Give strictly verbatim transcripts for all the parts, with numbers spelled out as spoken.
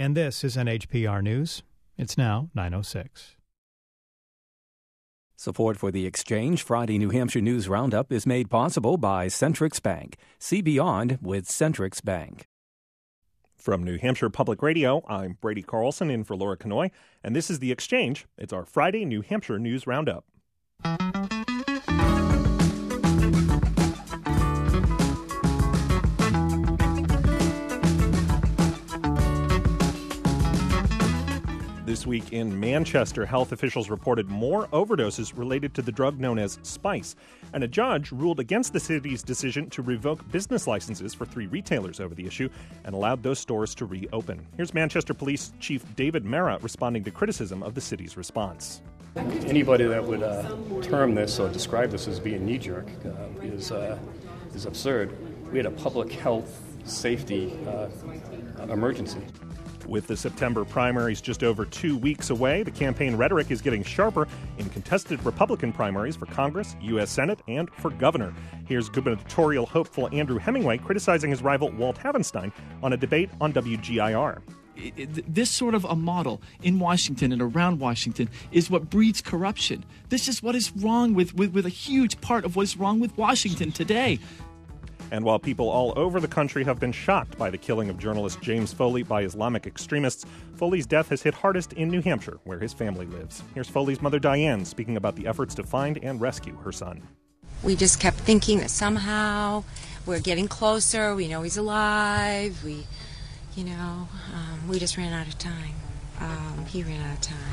and this is N H P R News. It's now nine oh six. Support for The Exchange Friday New Hampshire News Roundup is made possible by Centrix Bank. See beyond with Centrix Bank. From New Hampshire Public Radio, I'm Brady Carlson in for Laura Kanoy, and this is The Exchange. It's our Friday New Hampshire News Roundup. This week in Manchester, health officials reported more overdoses related to the drug known as Spice, and a judge ruled against the city's decision to revoke business licenses for three retailers over the issue and allowed those stores to reopen. Here's Manchester Police Chief David Mera responding to criticism of the city's response. Anybody that would uh, term this or describe this as being knee-jerk uh, is, uh, is absurd. We had a public health safety uh, emergency. With the September primaries just over two weeks away, the campaign rhetoric is getting sharper in contested Republican primaries for Congress, U S Senate, and for governor. Here's gubernatorial hopeful Andrew Hemingway criticizing his rival Walt Havenstein on a debate on W G I R. This sort of a model in Washington and around Washington is what breeds corruption. This is what is wrong with, with, with a huge part of what is wrong with Washington today. And while people all over the country have been shocked by the killing of journalist James Foley by Islamic extremists, Foley's death has hit hardest in New Hampshire, where his family lives. Here's Foley's mother, Diane, speaking about the efforts to find and rescue her son. We just kept thinking that somehow we're getting closer. We know he's alive. We, you know, um, we just ran out of time. Um, he ran out of time.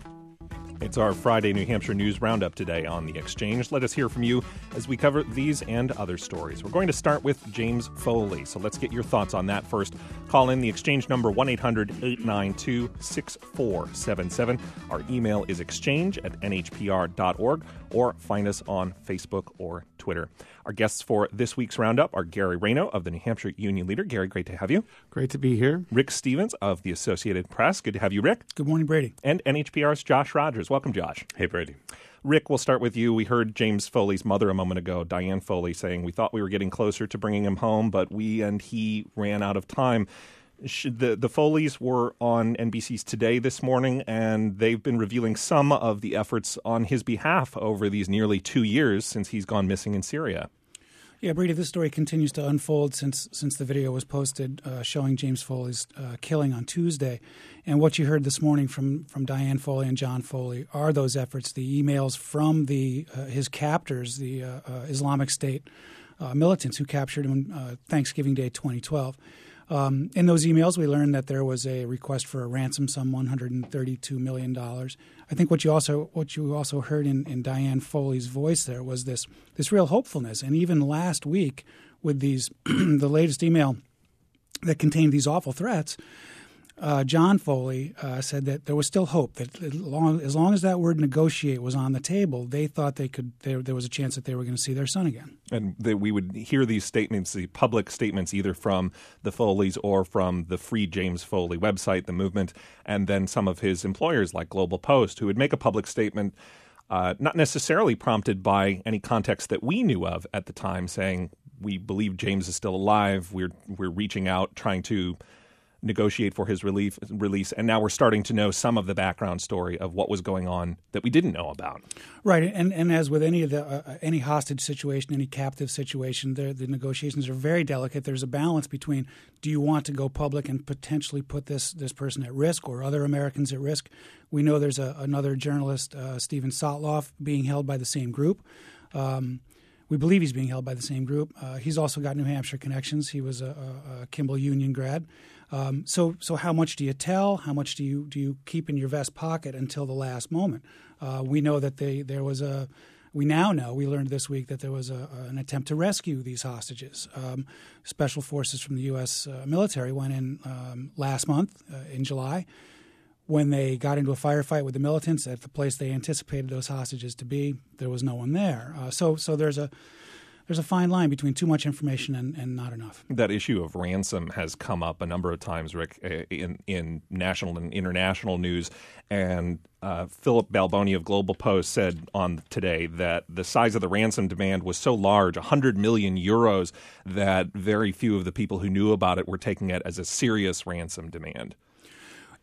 It's our Friday New Hampshire News Roundup today on The Exchange. Let us hear from you as we cover these and other stories. We're going to start with James Foley, so let's get your thoughts on that first. Call in the Exchange number one eight hundred eight nine two six four seven seven. Our email is exchange at n h p r dot org, or find us on Facebook or Twitter. Our guests for this week's Roundup are Gary Rayno of the New Hampshire Union Leader. Gary, great to have you. Great to be here. Rick Stevens of the Associated Press. Good to have you, Rick. Good morning, Brady. And N H P R's Josh Rogers. Welcome, Josh. Hey, Brady. Rick, we'll start with you. We heard James Foley's mother a moment ago, Diane Foley, saying, we thought we were getting closer to bringing him home, but we and he ran out of time. The, the Foleys were on N B C's Today this morning, and they've been revealing some of the efforts on his behalf over these nearly two years since he's gone missing in Syria. Yeah, Brady, this story continues to unfold since since the video was posted uh, showing James Foley's uh, killing on Tuesday. And what you heard this morning from, from Diane Foley and John Foley are those efforts, the emails from the uh, his captors, the uh, uh, Islamic State uh, militants who captured him on uh, Thanksgiving Day twenty twelve. Um, in those emails, we learned that there was a request for a ransom sum, one hundred thirty-two million dollars. I think what you also what you also heard in, in Diane Foley's voice there was this this real hopefulness. And even last week, with these the latest email that contained these awful threats, uh, John Foley uh, said that there was still hope. That as long, as long as that word "negotiate" was on the table, they thought they could. There, there was a chance that they were going to see their son again. And that we would hear these statements, the public statements, either from the Foleys or from the Free James Foley website, the movement, and then some of his employers like Global Post, who would make a public statement, uh, not necessarily prompted by any context that we knew of at the time, saying we believe James is still alive. We're we're reaching out, trying to negotiate for his relief, release, and now we're starting to know some of the background story of what was going on that we didn't know about. Right, and and as with any of the uh, any hostage situation, any captive situation, the, the negotiations are very delicate. There's a balance between do you want to go public and potentially put this this person at risk or other Americans at risk. We know there's a, another journalist, uh, Stephen Sotloff, being held by the same group. Um, we believe he's being held by the same group. Uh, he's also got New Hampshire connections. He was a, a, a Kimball Union grad. Um, so, so how much do you tell? How much do you do you keep in your vest pocket until the last moment? Uh, we know that they, there was a. We now know. We learned this week that there was a, an attempt to rescue these hostages. Um, special forces from the U S uh, military went in um, last month uh, in July when they got into a firefight with the militants at the place they anticipated those hostages to be. There was no one there. Uh, so, so there's a. There's a fine line between too much information and, and not enough. That issue of ransom has come up a number of times, Rick, in, in national and international news. And uh, Philip Balboni of Global Post said on today that the size of the ransom demand was so large, one hundred million euros, that very few of the people who knew about it were taking it as a serious ransom demand.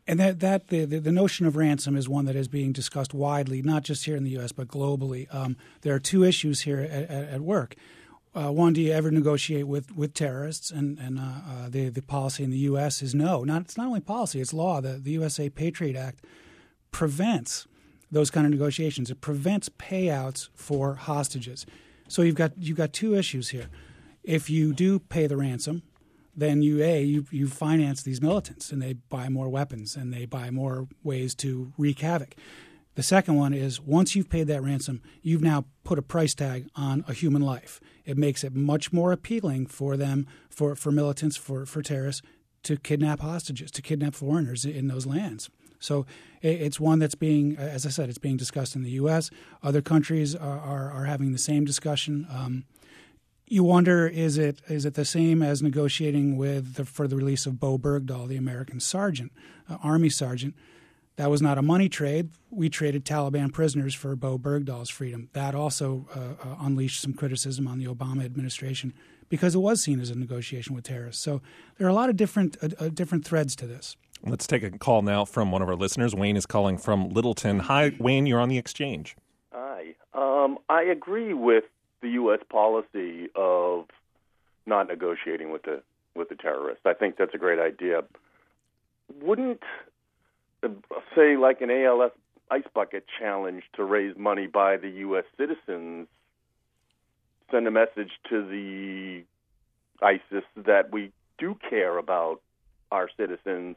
And that, that the, the, the notion of ransom is one that is being discussed widely, not just here in the U S, but globally. Um, there are two issues here at, at, at work. Uh, one, do you ever negotiate with, with terrorists? And, and uh, uh, the, the policy in the U S is no. Not, it's not only policy, it's law. The, the U S A Patriot Act prevents those kind of negotiations. It prevents payouts for hostages. So you've got you've got two issues here. If you do pay the ransom, then you a you you finance these militants and they buy more weapons and they buy more ways to wreak havoc. The second one is once you've paid that ransom, you've now put a price tag on a human life. It makes it much more appealing for them, for, for militants, for, for terrorists, to kidnap hostages, to kidnap foreigners in those lands. So it's one that's being, as I said, it's being discussed in the U S. Other countries are, are, are having the same discussion. Um, you wonder, is it is it the same as negotiating with the, for the release of Bo Bergdahl, the American sergeant, uh, Army sergeant? That was not a money trade. We traded Taliban prisoners for Bo Bergdahl's freedom. That also uh, uh, unleashed some criticism on the Obama administration because it was seen as a negotiation with terrorists. So there are a lot of different uh, uh, different threads to this. Let's take a call now from one of our listeners. Wayne is calling from Littleton. Hi, Wayne, you're on the exchange. Hi. Um, I agree with the U S policy of not negotiating with the with the terrorists. I think that's a great idea. Wouldn't, uh, say, like an A L S Ice Bucket challenge to raise money by the U S citizens send a message to the ISIS that we do care about our citizens?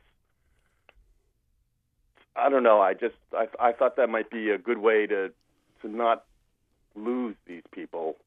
I don't know. I just I, I thought that might be a good way to to not lose these people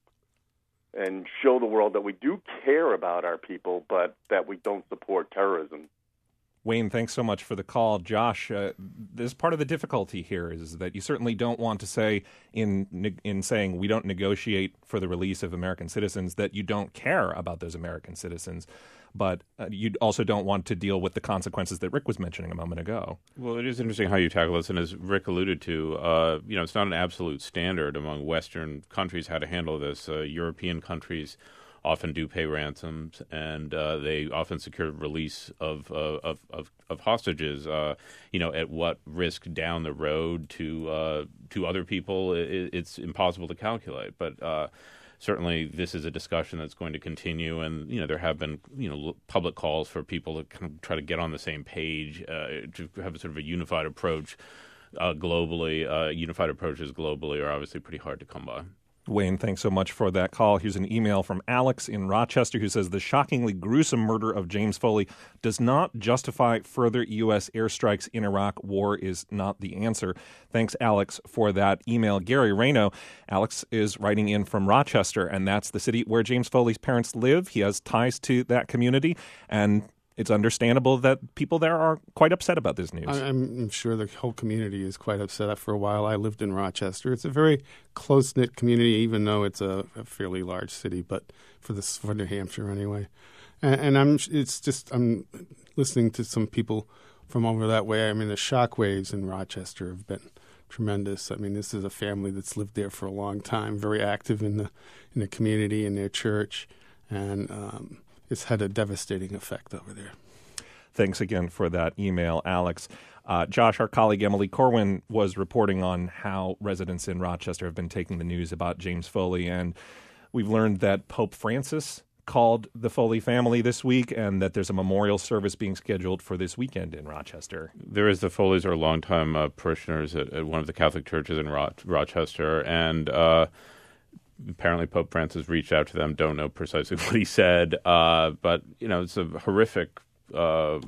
and show the world that we do care about our people, but that we don't support terrorism. Wayne, thanks so much for the call. Josh, uh, this part of the difficulty here is that you certainly don't want to say in in saying we don't negotiate for the release of American citizens that you don't care about those American citizens. But uh, you also don't want to deal with the consequences that Rick was mentioning a moment ago. Well, it is interesting how you tackle this, and as Rick alluded to, uh, you know, it's not an absolute standard among Western countries how to handle this. Uh, European countries often do pay ransoms, and uh, they often secure release of uh, of, of, of hostages. Uh, you know, at what risk down the road to uh, to other people, it, it's impossible to calculate. But uh, certainly, this is a discussion that's going to continue, and you know, there have been you know public calls for people to kind of try to get on the same page, uh, to have a sort of a unified approach uh, globally. Uh, unified approaches globally are obviously pretty hard to come by. Wayne, thanks so much for that call. Here's an email from Alex in Rochester who says the shockingly gruesome murder of James Foley does not justify further U S airstrikes in Iraq. War is not the answer. Thanks, Alex, for that email. Gary Reno, Alex is writing in from Rochester, and that's the city where James Foley's parents live. He has ties to that community, and it's understandable that people there are quite upset about this news. I'm sure the whole community is quite upset. For a while, I lived in Rochester. It's a very close-knit community, even though it's a, a fairly large city, but for this, for New Hampshire anyway. And, and I'm, it's just, I'm listening to some people from over that way. I mean, the shockwaves in Rochester have been tremendous. I mean, this is a family that's lived there for a long time, very active in the in the community, in their church, and um, it's had a devastating effect over there. Thanks again for that email, Alex. Uh, Josh, our colleague Emily Corwin was reporting on how residents in Rochester have been taking the news about James Foley, and we've learned that Pope Francis called the Foley family this week and that there's a memorial service being scheduled for this weekend in Rochester. There is. The Foleys are longtime uh, parishioners at, at one of the Catholic churches in Ro- Rochester, and uh, apparently Pope Francis reached out to them. Don't know precisely what he said, uh, but you know, it's a horrific, uh,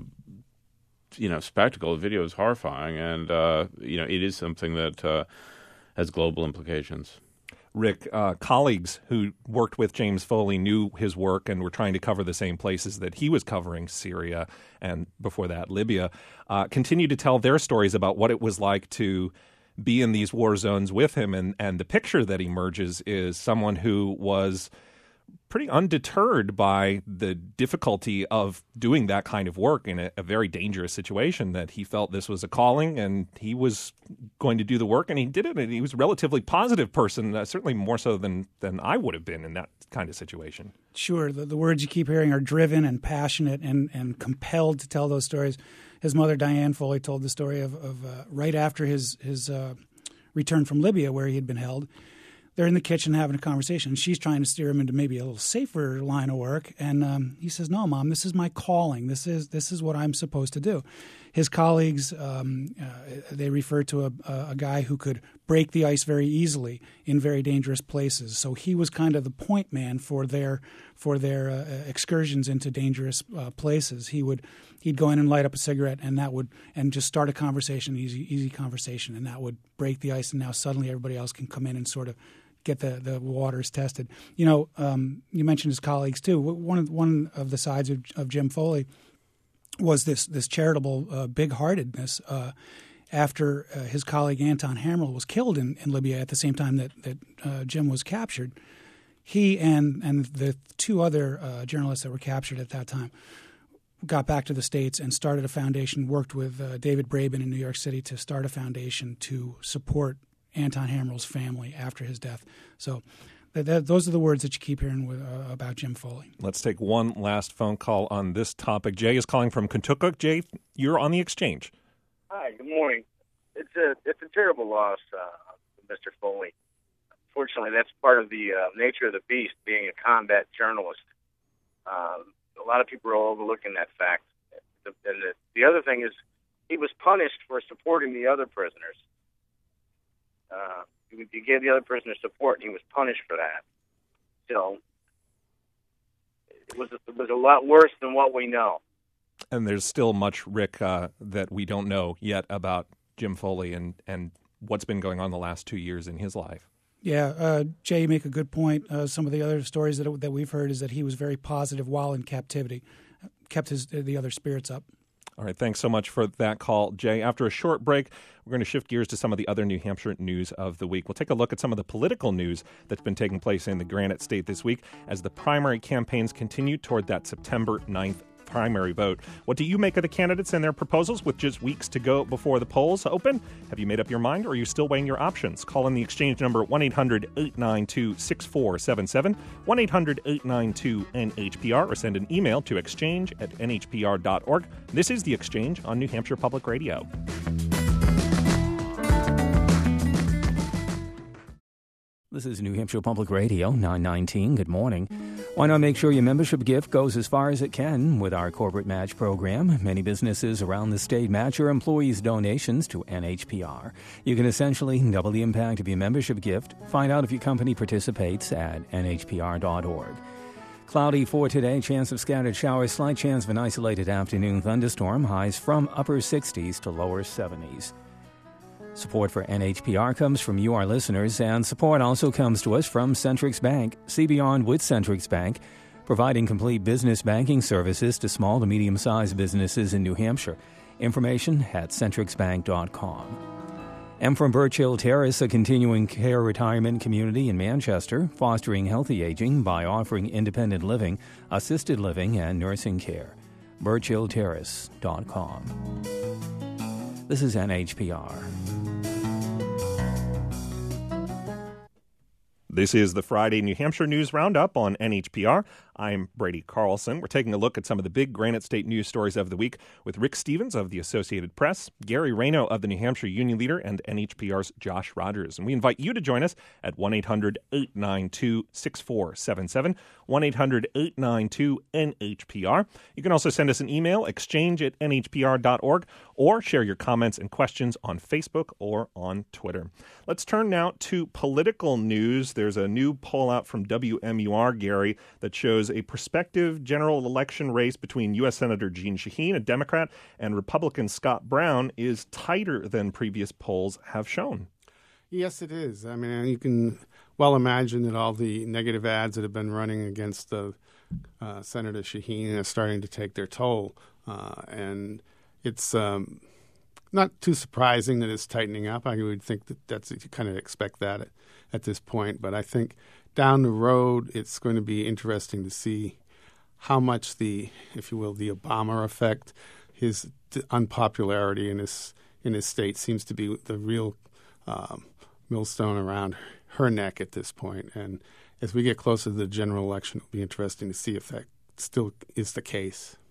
you know, spectacle. The video is horrifying, and uh, you know, it is something that uh, has global implications. Rick, uh, colleagues who worked with James Foley knew his work and were trying to cover the same places that he was covering, Syria and before that Libya, uh, continue to tell their stories about what it was like to be in these war zones with him. And, and the picture that emerges is someone who was pretty undeterred by the difficulty of doing that kind of work in a, a very dangerous situation, that he felt this was a calling and he was going to do the work, and he did it. And he was a relatively positive person, uh, certainly more so than, than I would have been in that kind of situation. Sure. The, the words you keep hearing are driven and passionate and, and compelled to tell those stories. his mother, Diane Foley, told the story of, of uh, right after his, his uh, return from Libya, where he had been held. They're in the kitchen having a conversation. She's trying to steer him into maybe a little safer line of work. And um, he says, no, Mom, this is my calling. This is this is what I'm supposed to do. His colleagues, um, uh, they refer to a, a guy who could break the ice very easily in very dangerous places. So he was kind of the point man for their for their uh, excursions into dangerous uh, places. He would he'd go in and light up a cigarette, and that would and just start a conversation, easy easy conversation, and that would break the ice. And now suddenly everybody else can come in and sort of get the, the waters tested. You know, um, you mentioned his colleagues too. One of one of the sides of, of Jim Foley was this this charitable uh, big-heartedness. Uh, after uh, his colleague Anton Hammerl was killed in, in Libya at the same time that that uh, Jim was captured, he and and the two other uh, journalists that were captured at that time got back to the States and started a foundation. Worked with uh, David Braben in New York City to start a foundation to support Anton Hammerl's family after his death. So th- th- those are the words that you keep hearing with, uh, about Jim Foley. Let's take one last phone call on this topic. Jay is calling from Kentucky. Jay, you're on the Exchange. Hi, good morning. It's a it's a terrible loss, uh, Mister Foley. Fortunately, that's part of the uh, nature of the beast, being a combat journalist. Um, a lot of people are overlooking that fact. The, and the, the other thing is he was punished for supporting the other prisoners. Uh, he gave the other prisoner support, and he was punished for that. So it was it was a lot worse than what we know. And there's still much, Rick, uh, that we don't know yet about Jim Foley and, and what's been going on the last two years in his life. Yeah, uh, Jay, you make a good point. Uh, some of the other stories that that we've heard is that he was very positive while in captivity, kept his the other spirits up. All right, thanks so much for that call, Jay. After a short break, we're going to shift gears to some of the other New Hampshire news of the week. We'll take a look at some of the political news that's been taking place in the Granite State this week as the primary campaigns continue toward that September ninth primary vote. What do you make of the candidates and their proposals with just weeks to go before the polls open? Have you made up your mind, or are you still weighing your options? Call in the Exchange number one eight hundred eight nine two six four seven seven, one eight hundred eight nine two N H P R, or send an email to exchange at N H P R dot org. This is The Exchange on New Hampshire Public Radio. This is New Hampshire Public Radio, nine nineteen. Good morning. Why not make sure your membership gift goes as far as it can with our corporate match program? Many businesses around the state match your employees' donations to N H P R. You can essentially double the impact of your membership gift. Find out if your company participates at N H P R dot org. Cloudy for today, chance of scattered showers, slight chance of an isolated afternoon thunderstorm, highs from upper sixties to lower seventies. Support for N H P R comes from you, our listeners, and support also comes to us from Centrix Bank. See beyond with Centrix Bank, providing complete business banking services to small to medium-sized businesses in New Hampshire. Information at centrix bank dot com. And from Birch Hill Terrace, a continuing care retirement community in Manchester, fostering healthy aging by offering independent living, assisted living, and nursing care. birch hill terrace dot com. This is N H P R. This is the Friday New Hampshire News Roundup on N H P R. I'm Brady Carlson. We're taking a look at some of the big Granite State news stories of the week with Rick Stevens of the Associated Press, Gary Rayno of the New Hampshire Union Leader, and N H P R's Josh Rogers. And we invite you to join us at one eight hundred eight nine two six four seven seven, one eight hundred eight nine two N H P R. You can also send us an email, exchange at N H P R dot org, or share your comments and questions on Facebook or on Twitter. Let's turn now to political news. There's a new poll out from W M U R, Gary, that shows a prospective general election race between U S Senator Jeanne Shaheen, a Democrat, and Republican Scott Brown is tighter than previous polls have shown. Yes, it is. I mean, you can well imagine that all the negative ads that have been running against the uh, Senator Shaheen are starting to take their toll. Uh, and it's um, not too surprising that it's tightening up. I would think that that's you kind of expect that at, at this point. But I think down the road, it's going to be interesting to see how much the, if you will, the Obama effect, his unpopularity in his in his state seems to be the real um, millstone around her neck at this point. And as we get closer to the general election, it'll be interesting to see if that still is the case.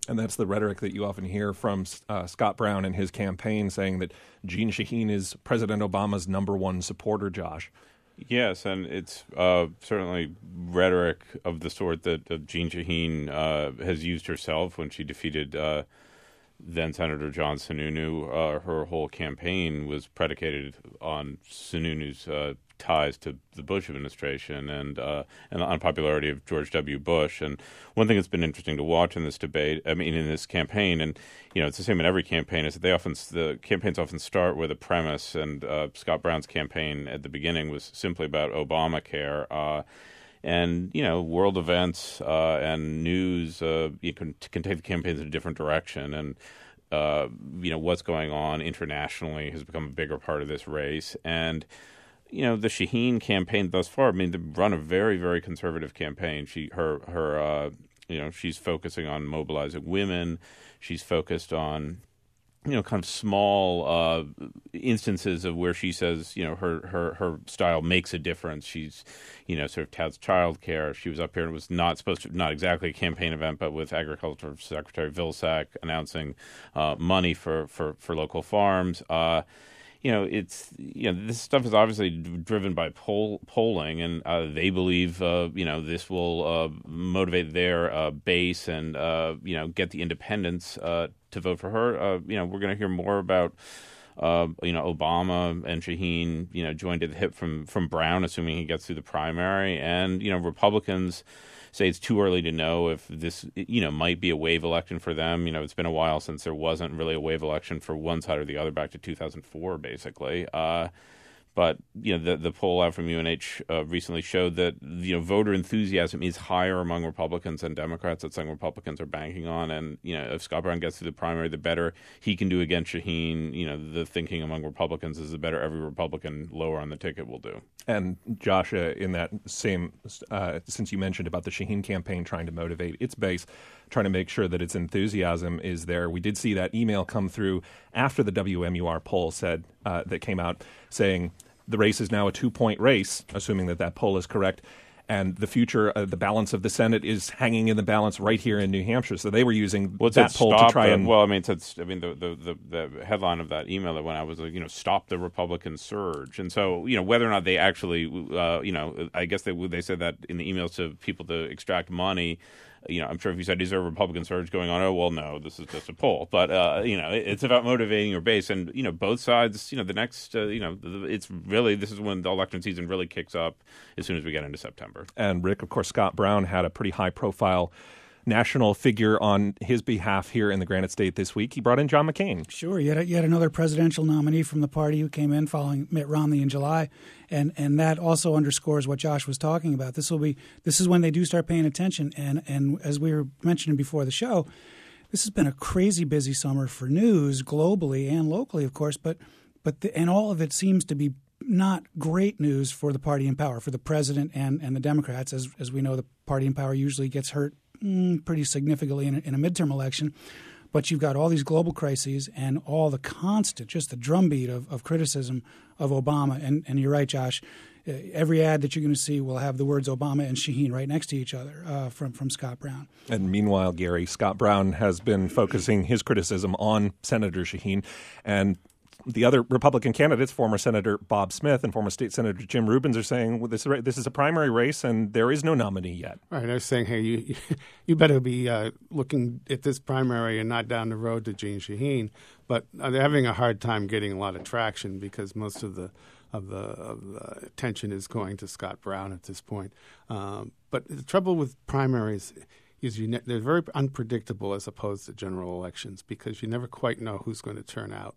And that's the rhetoric that you often hear from uh, Scott Brown and his campaign, saying that Jeanne Shaheen is President Obama's number one supporter, Josh. Yes, and it's uh, certainly rhetoric of the sort that uh, Jeanne Shaheen uh, has used herself when she defeated uh, then-Senator John Sununu. Uh, her whole campaign was predicated on Sununu's uh, ties to the Bush administration and uh, and the unpopularity of George W. Bush. And one thing that's been interesting to watch in this debate, I mean, in this campaign, and you know, it's the same in every campaign, is that they often the campaigns often start with a premise. And uh, Scott Brown's campaign at the beginning was simply about Obamacare. Uh, And, you know, world events uh, and news uh, you can, can take the campaigns in a different direction. And, uh, you know, what's going on internationally has become a bigger part of this race. And, you know, the Shaheen campaign thus far, I mean, they've run a very, very conservative campaign. She, her, her, uh, you know, she's focusing on mobilizing women. She's focused on, you know, kind of small uh, instances of where she says, you know, her, her, her style makes a difference. She's, you know, sort of touts child care. She was up here and it was not supposed to, not exactly a campaign event, but with Agriculture Secretary Vilsack announcing uh, money for, for, for local farms. Uh, you know, it's, you know, this stuff is obviously driven by poll, polling, and uh, they believe, uh, you know, this will uh, motivate their uh, base and, uh, you know, get the independents uh, to vote for her. Uh, you know, we're going to hear more about, uh, you know, Obama and Shaheen, you know, joined at the hip from, from Brown, assuming he gets through the primary. And, you know, Republicans say it's too early to know if this, you know, might be a wave election for them. You know, it's been a while since there wasn't really a wave election for one side or the other, back to two thousand four, basically. Uh, but, you know, the, the poll out from U N H uh, recently showed that, you know, voter enthusiasm is higher among Republicans than Democrats. That's something Republicans are banking on. And, you know, if Scott Brown gets through the primary, the better he can do against Shaheen. You know, the thinking among Republicans is the better every Republican lower on the ticket will do. And Josh, uh, in that same, uh, since you mentioned about the Shaheen campaign trying to motivate its base, trying to make sure that its enthusiasm is there, we did see that email come through after the W M U R poll said uh, that came out saying the race is now a two-point race, assuming that that poll is correct, and the future, uh, the balance of the Senate is hanging in the balance right here in New Hampshire. So they were using well, that poll to try the, and... Well, I mean, it said, I mean, the, the, the, the headline of that email that went out was, like, you know, stop the Republican surge. And so, you know, whether or not they actually, uh, you know, I guess they they said that in the emails to people to extract money. You know, I'm sure if you said, is there a Republican surge going on? Oh, well, no, this is just a poll. But, uh, you know, it, it's about motivating your base. And, you know, both sides, you know, the next, uh, you know, it's really, this is when the election season really kicks up as soon as we get into September. And, Rick, of course, Scott Brown had a pretty high-profile national figure on his behalf here in the Granite State this week. He brought in John McCain. Sure. You had, yet another presidential nominee from the party who came in following Mitt Romney in July. And and that also underscores what Josh was talking about. This will be this is when they do start paying attention. And, and as we were mentioning before the show, this has been a crazy busy summer for news globally and locally, of course. But but the, and all of it seems to be not great news for the party in power, for the president and, and the Democrats. As as we know, the party in power usually gets hurt mm, pretty significantly in a, in a midterm election. But you've got all these global crises and all the constant, just the drumbeat of, of criticism of Obama. And, and you're right, Josh. Uh, every ad that you're going to see will have the words Obama and Shaheen right next to each other uh, from, from Scott Brown. And meanwhile, Gary, Scott Brown has been focusing his criticism on Senator Shaheen. And the other Republican candidates, former Senator Bob Smith and former State Senator Jim Rubins, are saying, well, this, this is a primary race and there is no nominee yet. Right. I was saying, hey, you you better be uh, looking at this primary and not down the road to Jeanne Shaheen. But they're having a hard time getting a lot of traction because most of the of the, of the attention is going to Scott Brown at this point. Um, but the trouble with primaries is you ne- they're very unpredictable as opposed to general elections because you never quite know who's going to turn out.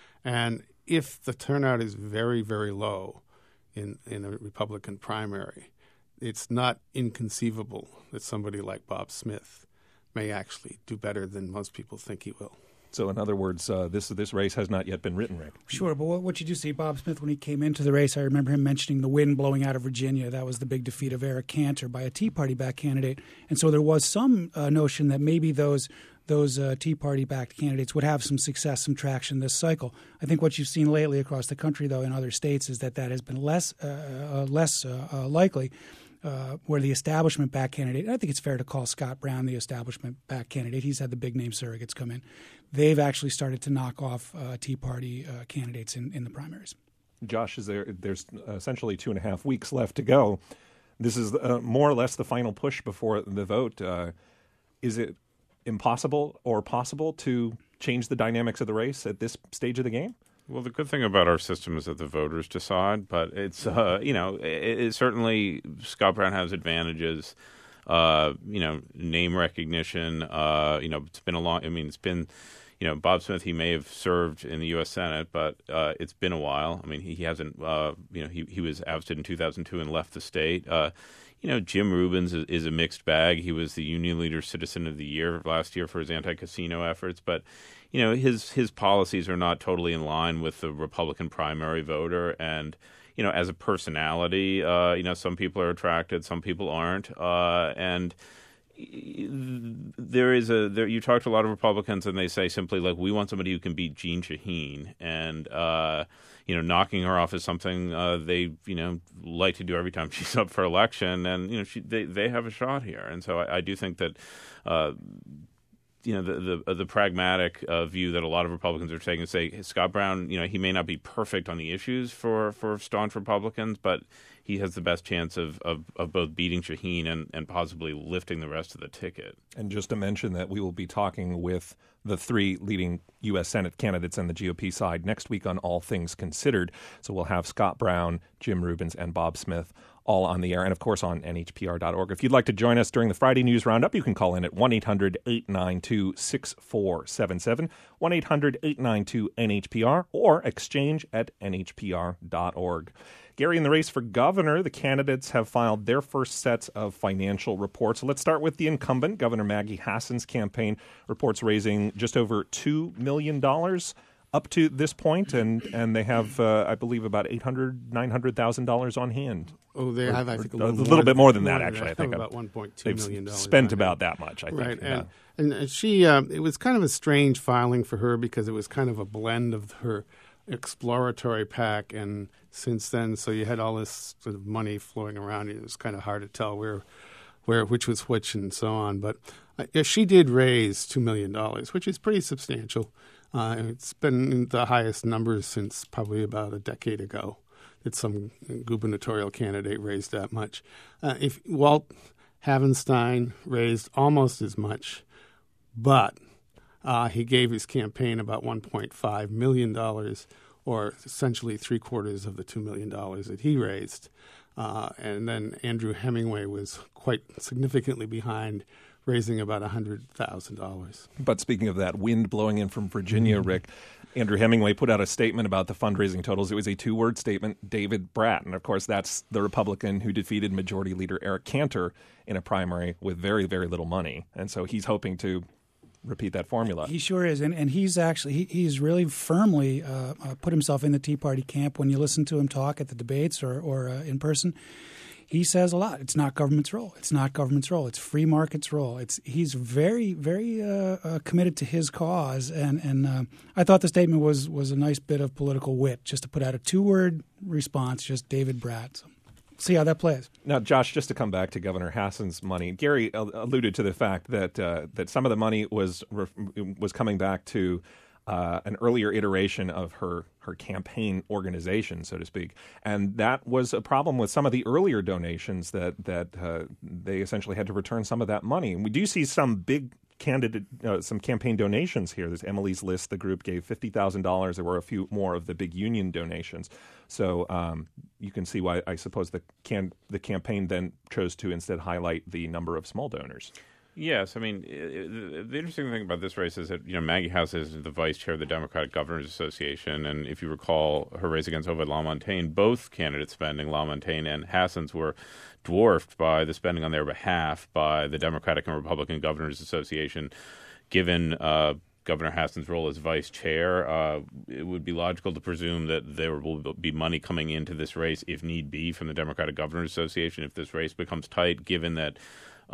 And if the turnout is very, very low in, in a Republican primary, it's not inconceivable that somebody like Bob Smith may actually do better than most people think he will. So, in other words, uh, this this race has not yet been written, Rick. Sure, but what, what did you see, Bob Smith, when he came into the race? I remember him mentioning the wind blowing out of Virginia. That was the big defeat of Eric Cantor by a Tea Party-backed candidate. And so there was some uh, notion that maybe those those uh, Tea Party-backed candidates would have some success, some traction this cycle. I think what you've seen lately across the country, though, in other states, is that that has been less uh, uh, less uh, uh, likely. uh, where the establishment-backed candidate, and I think it's fair to call Scott Brown the establishment-backed candidate. He's had the big-name surrogates come in. They've actually started to knock off uh, Tea Party uh, candidates in, in the primaries. Josh, is there? There's essentially two and a half weeks left to go. This is uh, more or less the final push before the vote. Uh, is it impossible or possible to change the dynamics of the race at this stage of the game? Well, the good thing about our system is that the voters decide, but it's, uh, you know, it, it certainly Scott Brown has advantages, uh, you know, name recognition. Uh, you know, it's been a long, I mean, it's been, you know, Bob Smith, he may have served in the U S Senate, but uh, it's been a while. I mean, he, he hasn't, uh, you know, he, he was ousted in two thousand two and left the state. Uh, you know, Jim Rubens is, is a mixed bag. He was the Union Leader Citizen of the Year last year for his anti-casino efforts, but you know, his his policies are not totally in line with the Republican primary voter. And, you know, as a personality, uh, you know, some people are attracted, some people aren't. Uh, and there is a there, you talk to a lot of Republicans and they say simply like, we want somebody who can beat Jeanne Shaheen. And, uh, you know, knocking her off is something uh, they, you know, like to do every time she's up for election. And, you know, she, they, they have a shot here. And so I, I do think that uh, you know, the the, the pragmatic uh, view that a lot of Republicans are taking, say, hey, Scott Brown, you know, he may not be perfect on the issues for, for staunch Republicans, but he has the best chance of, of, of both beating Shaheen and, and possibly lifting the rest of the ticket. And just to mention that we will be talking with the three leading U S Senate candidates on the G O P side next week on All Things Considered. So we'll have Scott Brown, Jim Rubens, and Bob Smith all on the air, and of course on N H P R dot org. If you'd like to join us during the Friday News Roundup, you can call in at one eight hundred eight nine two six four seven seven, one eight hundred eight nine two N H P R, or exchange at N H P R dot org. Gary, in the race for governor, the candidates have filed their first sets of financial reports. So let's start with the incumbent, Governor Maggie Hassan's campaign reports raising just over two million dollars up to this point, and, and they have, uh, I believe, about eight hundred thousand dollars, nine hundred thousand dollars on hand. Oh, they have, I think, a a little, little more, bit more than more that, than actually. That. I think about one point two they've million dollars. spent about that much, I think. Right, yeah. and, and she, uh, it was kind of a strange filing for her because it was kind of a blend of her exploratory PAC, and since then, so you had all this sort of money flowing around. It was kind of hard to tell where, where which was which, and so on. But uh, she did raise two million dollars, which is pretty substantial. Uh, it's been the highest numbers since probably about a decade ago that some gubernatorial candidate raised that much. Uh, if Walt Havenstein raised almost as much, but uh, he gave his campaign about one point five million dollars, or essentially three quarters of the two million dollars that he raised. Uh, and then Andrew Hemingway was quite significantly behind, raising about one hundred thousand dollars. But speaking of that wind blowing in from Virginia, Rick, Andrew Hemingway put out a statement about the fundraising totals. It was a two-word statement, David Brat. And, of course, that's the Republican who defeated Majority Leader Eric Cantor in a primary with very, very little money. And so he's hoping to repeat that formula. He sure is. And, and he's actually he, he's really firmly uh, uh, put himself in the Tea Party camp. When you listen to him talk at the debates or, or uh, in person, he says a lot. It's not government's role. It's not government's role. It's free market's role. It's he's very, very uh, uh, committed to his cause. And and uh, I thought the statement was was a nice bit of political wit, just to put out a two-word response, just David Brat. So see how that plays. Now, Josh, just to come back to Governor Hassan's money, Gary alluded to the fact that uh, that some of the money was was coming back to Uh, an earlier iteration of her her campaign organization, so to speak, and that was a problem with some of the earlier donations that that uh, they essentially had to return some of that money. And we do see some big candidate, uh, some campaign donations here. There's Emily's List. The group gave fifty thousand dollars. There were a few more of the big union donations. So um, you can see why I suppose the can the campaign then chose to instead highlight the number of small donors. Yes, I mean, it, the interesting thing about this race is that, you know, Maggie Hassan is the vice chair of the Democratic Governors Association, and if you recall her race against Ovid LaMontagne, both candidates spending, LaMontagne and Hassan's, were dwarfed by the spending on their behalf by the Democratic and Republican Governors Association. Given uh, Governor Hassan's role as vice chair, uh, it would be logical to presume that there will be money coming into this race, if need be, from the Democratic Governors Association if this race becomes tight, given that Uh,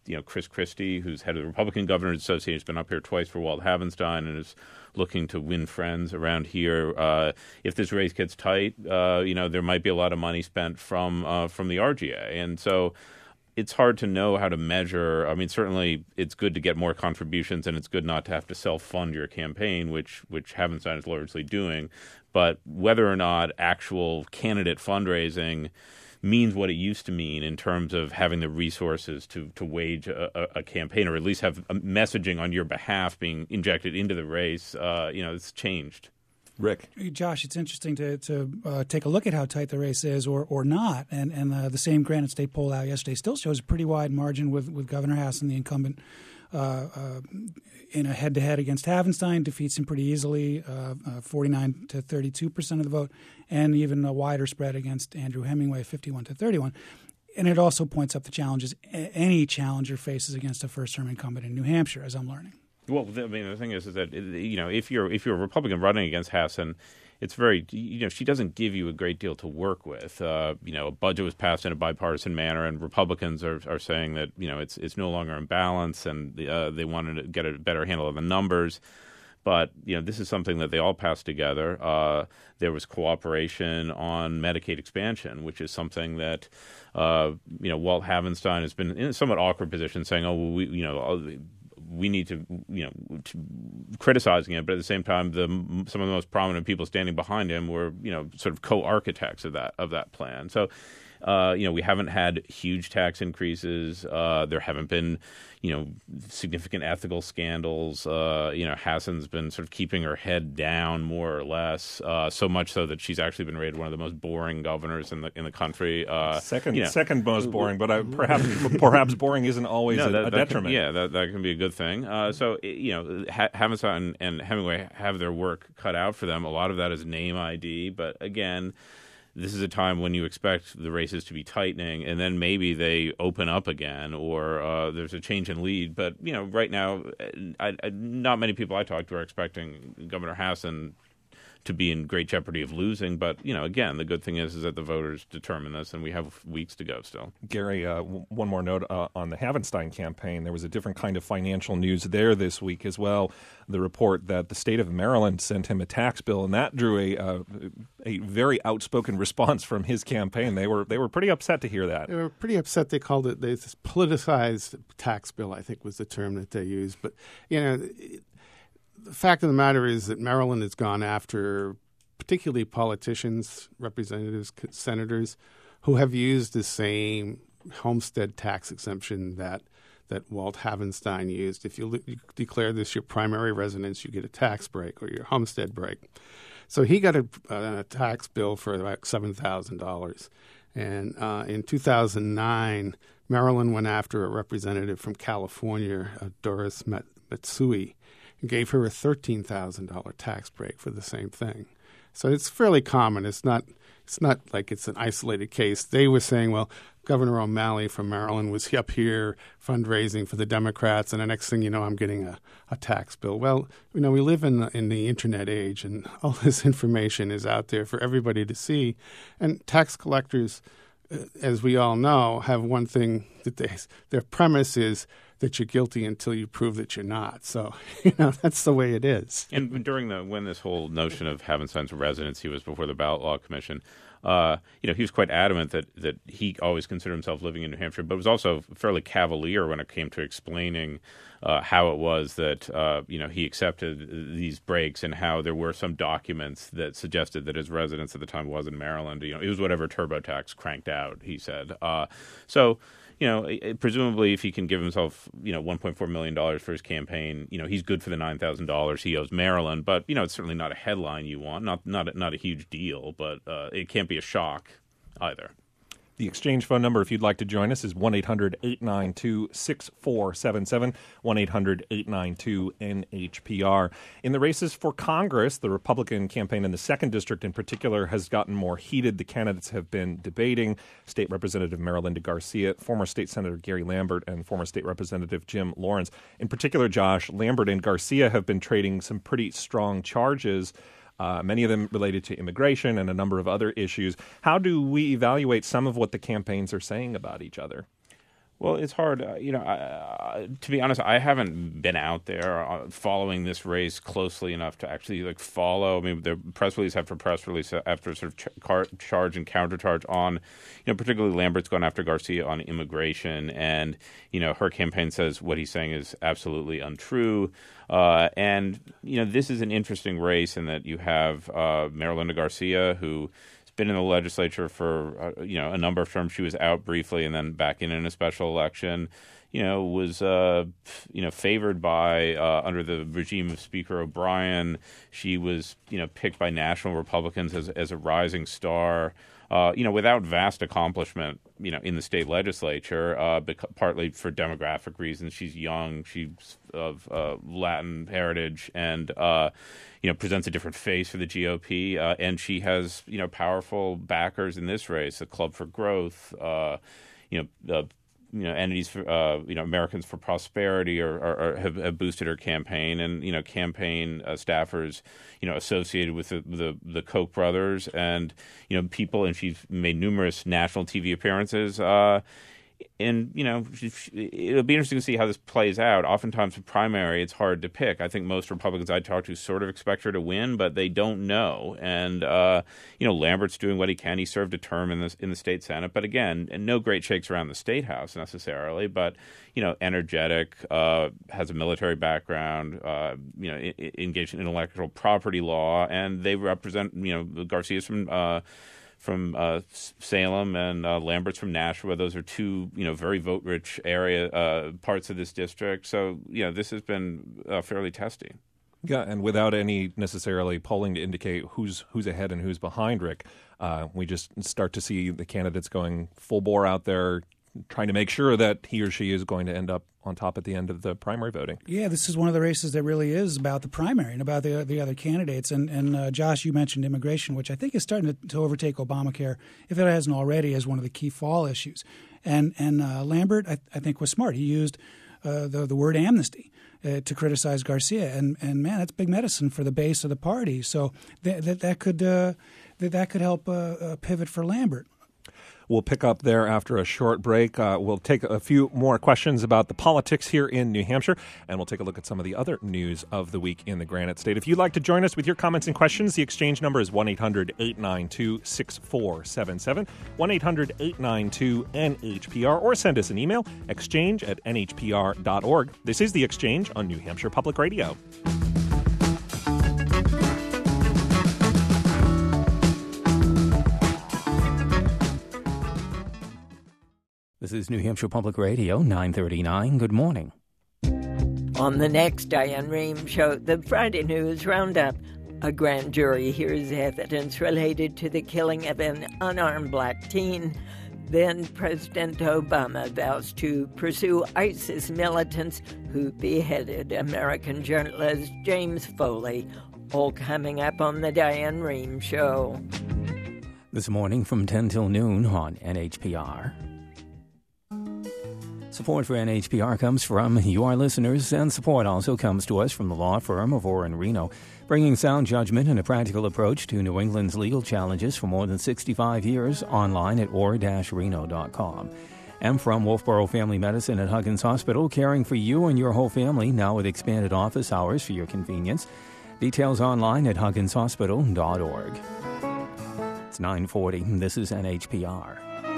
you know, Chris Christie, who's head of the Republican Governors Association, has been up here twice for Walt Havenstein and is looking to win friends around here. Uh, if this race gets tight, uh, you know, there might be a lot of money spent from uh, from the R G A. And so it's hard to know how to measure. I mean, certainly it's good to get more contributions, and it's good not to have to self-fund your campaign, which which Havenstein is largely doing. But whether or not actual candidate fundraising means what it used to mean in terms of having the resources to to wage a, a, a campaign, or at least have a messaging on your behalf being injected into the race, uh, you know, it's changed. Rick. Josh, it's interesting to, to uh, take a look at how tight the race is or or not. And and uh, the same Granite State poll out yesterday still shows a pretty wide margin with, with Governor Hassan, the incumbent, uh, uh, in a head-to-head against Havenstein, defeats him pretty easily, uh, uh, forty-nine to thirty-two percent of the vote, and even a wider spread against Andrew Hemingway, fifty-one to thirty-one. And it also points up the challenges any challenger faces against a first-term incumbent in New Hampshire, as I'm learning. Well, I mean, the thing is, is that, you know, if you're if you're a Republican running against Hassan, it's very, you know, she doesn't give you a great deal to work with. Uh, you know, a budget was passed in a bipartisan manner, and Republicans are, are saying that, you know, it's it's no longer in balance, and uh, they wanted to get a better handle of the numbers. But, you know, this is something that they all passed together. Uh, there was cooperation on Medicaid expansion, which is something that, uh, you know, Walt Havenstein has been in a somewhat awkward position saying, oh, well, we, you know, we need to, you know, to criticizing it, but at the same time, the some of the most prominent people standing behind him were, you know, sort of co-architects of that of that plan. So, uh, you know, we haven't had huge tax increases. Uh, there haven't been, you know, significant ethical scandals. Uh, you know, Hassan's been sort of keeping her head down more or less, uh, so much so that she's actually been rated one of the most boring governors in the in the country. Uh, second, you know, second most boring, but I, perhaps perhaps boring isn't always no, a, that, a that detriment. Can, yeah, that that can be a good thing. Uh, so you know, ha- Havenstein and Hemingway have their work cut out for them. A lot of that is name I D, but again, this is a time when you expect the races to be tightening, and then maybe they open up again, or uh, there's a change in lead. But you know, right now, I, I, not many people I talked to are expecting Governor Hassan to be in great jeopardy of losing. But, you know, again, the good thing is is that the voters determine this, and we have weeks to go still. Gary, uh, w- one more note uh, on the Havenstein campaign. There was a different kind of financial news there this week as well. The report that the state of Maryland sent him a tax bill, and that drew a uh, a very outspoken response from his campaign. They were they were pretty upset to hear that. They were pretty upset. They called it this politicized tax bill, I think was the term that they used. But, you know, it, the fact of the matter is that Maryland has gone after particularly politicians, representatives, senators, who have used the same homestead tax exemption that that Walt Havenstein used. If you, le- you declare this your primary residence, you get a tax break or your homestead break. So he got a, a tax bill for about seven thousand dollars. And uh, in two thousand nine, Maryland went after a representative from California, uh, Doris Matsui, and gave her a thirteen thousand dollars tax break for the same thing. So it's fairly common. It's not it's not like it's an isolated case. They were saying, well, Governor O'Malley from Maryland was up here fundraising for the Democrats, and the next thing you know, I'm getting a, a tax bill. Well, you know, we live in the, in the Internet age, and all this information is out there for everybody to see. And tax collectors, uh, as we all know, have one thing that they their premise is that you're guilty until you prove that you're not. So, you know, that's the way it is. And during the when this whole notion of Havenstein's residency was before the Ballot Law Commission, uh, you know, he was quite adamant that, that he always considered himself living in New Hampshire, but was also fairly cavalier when it came to explaining uh, how it was that, uh, you know, he accepted these breaks and how there were some documents that suggested that his residence at the time was in Maryland. You know, it was whatever TurboTax cranked out, he said. Uh, so... You know, presumably if he can give himself, you know, one point four million dollars for his campaign, you know, he's good for the nine thousand dollars he owes Maryland. But, you know, it's certainly not a headline you want, not not a, not a huge deal, but uh, it can't be a shock either. The Exchange phone number, if you'd like to join us, is one eight hundred eight nine two six four seven seven, one eight hundred eight nine two N H P R. In the races for Congress, the Republican campaign in the second District in particular has gotten more heated. The candidates have been debating. State Representative Marilinda Garcia, former State Senator Gary Lambert, and former State Representative Jim Lawrence. In particular, Josh, Lambert and Garcia have been trading some pretty strong charges, Uh, many of them related to immigration and a number of other issues. How do we evaluate some of what the campaigns are saying about each other? Well, it's hard. Uh, you know, uh, to be honest, I haven't been out there uh, following this race closely enough to actually like follow. I mean, the press release after press release after sort of ch- car- charge and countercharge on, you know, particularly Lambert's gone after Garcia on immigration, and you know, her campaign says what he's saying is absolutely untrue. Uh, and you know, this is an interesting race in that you have uh, Marilinda Garcia, who been in the legislature for uh, you know a number of terms. She was out briefly and then back in in a special election. You know, was uh, you know favored by uh, under the regime of Speaker O'Brien. She was you know picked by national Republicans as as a rising star. Uh, you know, without vast accomplishment, you know, in the state legislature, uh, bec- partly for demographic reasons. She's young, she's of uh, Latin heritage, and uh, you know, presents a different face for the G O P. Uh, and she has, you know, powerful backers in this race: the Club for Growth, uh, you know, uh, you know, entities for uh, you know Americans for Prosperity, or, or, or have, have boosted her campaign, and you know, campaign uh, staffers, you know, associated with the, the the Koch brothers, and you know, people, and she's made numerous national T V appearances. Uh, And, you know, it'll be interesting to see how this plays out. Oftentimes, for primary, it's hard to pick. I think most Republicans I talk to sort of expect her to win, but they don't know. And, uh, you know, Lambert's doing what he can. He served a term in the, in the state Senate. But, again, and no great shakes around the state house necessarily. But, you know, energetic, uh, has a military background, uh, you know, I- I engaged in intellectual property law. And they represent, you know, Garcia's from uh, – from uh, Salem, and uh, Lambert's from Nashua. Those are two, you know, very vote-rich area uh, parts of this district. So, you know, this has been uh, fairly testy. Yeah, and without any necessarily polling to indicate who's who's ahead and who's behind Rick, uh, we just start to see the candidates going full bore out there, trying to make sure that he or she is going to end up on top at the end of the primary voting. Yeah, this is one of the races that really is about the primary and about the the other candidates. And, and uh, Josh, you mentioned immigration, which I think is starting to, to overtake Obamacare, if it hasn't already, as one of the key fall issues. And and uh, Lambert, I, I think, was smart. He used uh, the the word amnesty uh, to criticize Garcia, and and man, that's big medicine for the base of the party. So that that, that could uh, that, that could help uh, uh, pivot for Lambert. We'll pick up there after a short break. Uh, we'll take a few more questions about the politics here in New Hampshire, and we'll take a look at some of the other news of the week in the Granite State. If you'd like to join us with your comments and questions, the exchange number is one eight hundred eight nine two six four seven seven, one eight hundred eight nine two N H P R, or send us an email, exchange at N H P R dot org. This is The Exchange on New Hampshire Public Radio. This is New Hampshire Public Radio, nine thirty-nine. Good morning. On the next Diane Rehm Show, the Friday News Roundup. A grand jury hears evidence related to the killing of an unarmed black teen. Then President Obama vows to pursue ISIS militants who beheaded American journalist James Foley. All coming up on the Diane Rehm Show. This morning from ten till noon on N H P R. Support for N H P R comes from your listeners, and support also comes to us from the law firm of Orr and Reno, bringing sound judgment and a practical approach to New England's legal challenges for more than sixty-five years, online at orr dash reno dot com. And from Wolfboro Family Medicine at Huggins Hospital, caring for you and your whole family, now with expanded office hours for your convenience. Details online at huggins hospital dot org. It's nine forty. This is N H P R.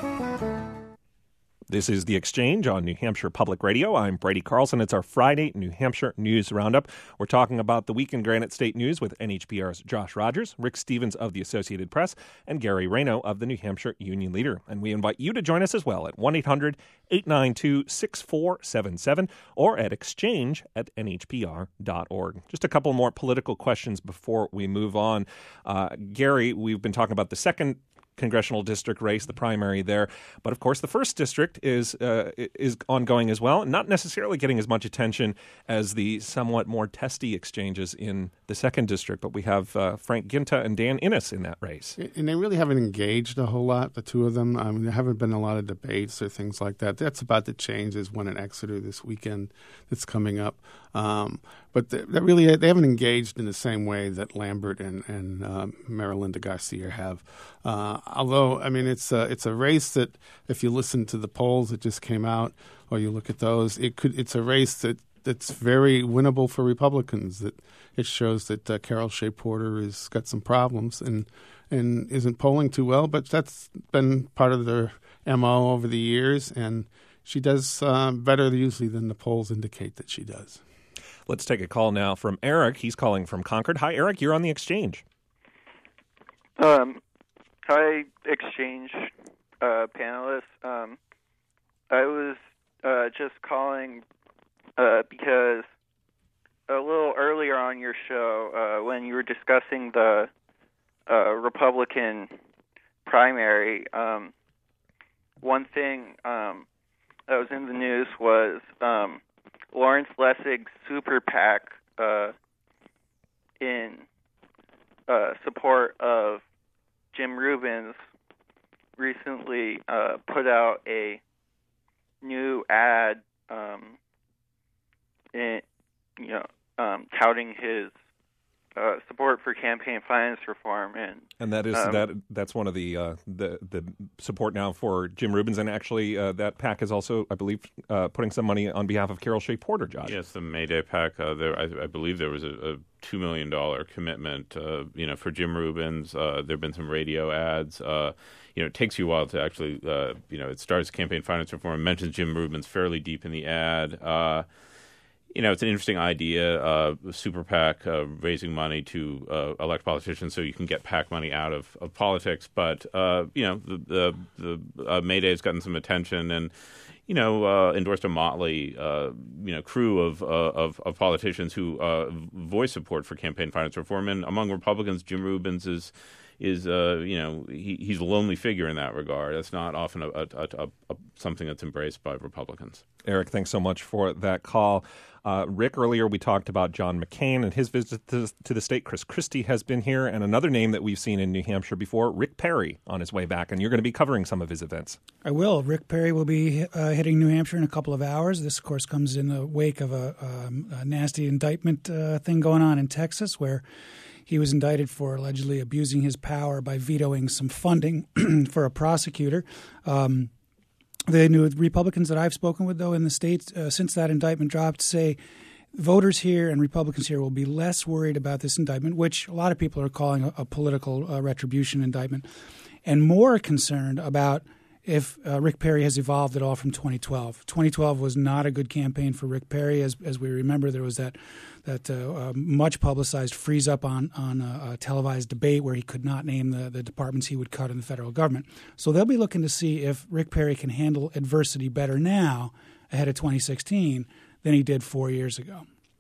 This is The Exchange on New Hampshire Public Radio. I'm Brady Carlson. It's our Friday New Hampshire News Roundup. We're talking about the week in Granite State News with N H P R's Josh Rogers, Rick Stevens of the Associated Press, and Gary Reno of the New Hampshire Union Leader. And we invite you to join us as well at one eight hundred eight nine two six four seven seven or at exchange at N H P R dot org. Just a couple more political questions before we move on. Uh, Gary, we've been talking about the second congressional district race, the primary there. But of course, the first district is uh, is ongoing as well, not necessarily getting as much attention as the somewhat more testy exchanges in the second district. But we have uh, Frank Ginta and Dan Innes in that race. And they really haven't engaged a whole lot, the two of them. I mean, there haven't been a lot of debates or things like that. That's about to change. There's one in Exeter this weekend that's coming up. Um, but they, they really they haven't engaged in the same way that Lambert and and uh, Marilinda Garcia have. Uh, although, I mean, it's a, it's a race that if you listen to the polls that just came out, or you look at those, it could it's a race that that's very winnable for Republicans. That it shows that uh, Carol Shea Porter has got some problems and and isn't polling too well, but that's been part of their M O over the years, and she does uh, better usually than the polls indicate that she does. Let's take a call now from Eric. He's calling from Concord. Hi, Eric. You're on the Exchange. Um, hi, Exchange uh, panelists. Um, I was uh, just calling uh, because a little earlier on your show, uh, when you were discussing the uh, Republican primary, um, one thing um, that was in the news was um, Lawrence Lessig's super PAC uh, in uh, support of Jim Rubin's recently uh, put out a new ad, um, in, you know, um, touting his uh, support for campaign finance reform, and and that is um, that that's one of the uh, the the support now for Jim Rubin's, and actually uh, that PAC is also, I believe, uh, putting some money on behalf of Carol Shea Porter. Josh, yes, the May Day PAC. Uh, there, I, I believe there was a, a two million dollar commitment, uh, you know, for Jim Rubin's. Uh, there have been some radio ads. Uh, you know, it takes you a while to actually, uh, you know, it starts campaign finance reform, mentions Jim Rubin's fairly deep in the ad. Uh, You know, it's an interesting idea, uh, super PAC, uh, raising money to uh, elect politicians so you can get PAC money out of, of politics. But, uh, you know, the, the, the uh, May Day has gotten some attention and, you know, uh, endorsed a motley, uh, you know, crew of, uh, of of politicians who uh, voice support for campaign finance reform. And among Republicans, Jim Rubin's is, is uh, you know, he, he's a lonely figure in that regard. That's not often a, a, a, a, something that's embraced by Republicans. Eric, thanks so much for that call. Uh, Rick, earlier we talked about John McCain and his visit to, to the state. Chris Christie has been here, and another name that we've seen in New Hampshire before, Rick Perry, on his way back, and you're going to be covering some of his events. I will. Rick Perry will be uh, hitting New Hampshire in a couple of hours. This, of course, comes in the wake of a, um, a nasty indictment uh, thing going on in Texas, where he was indicted for allegedly abusing his power by vetoing some funding for a prosecutor. Um, the new Republicans that I've spoken with, though, in the state uh, since that indictment dropped, say voters here and Republicans here will be less worried about this indictment, which a lot of people are calling a, a political uh, retribution indictment, and more concerned about if uh, Rick Perry has evolved at all from twenty twelve. twenty twelve was not a good campaign for Rick Perry. As as we remember, there was that that uh, uh, much publicized freeze up on on a, a televised debate where he could not name the, the departments he would cut in the federal government. So they'll be looking to see if Rick Perry can handle adversity better now ahead of twenty sixteen than he did four years ago.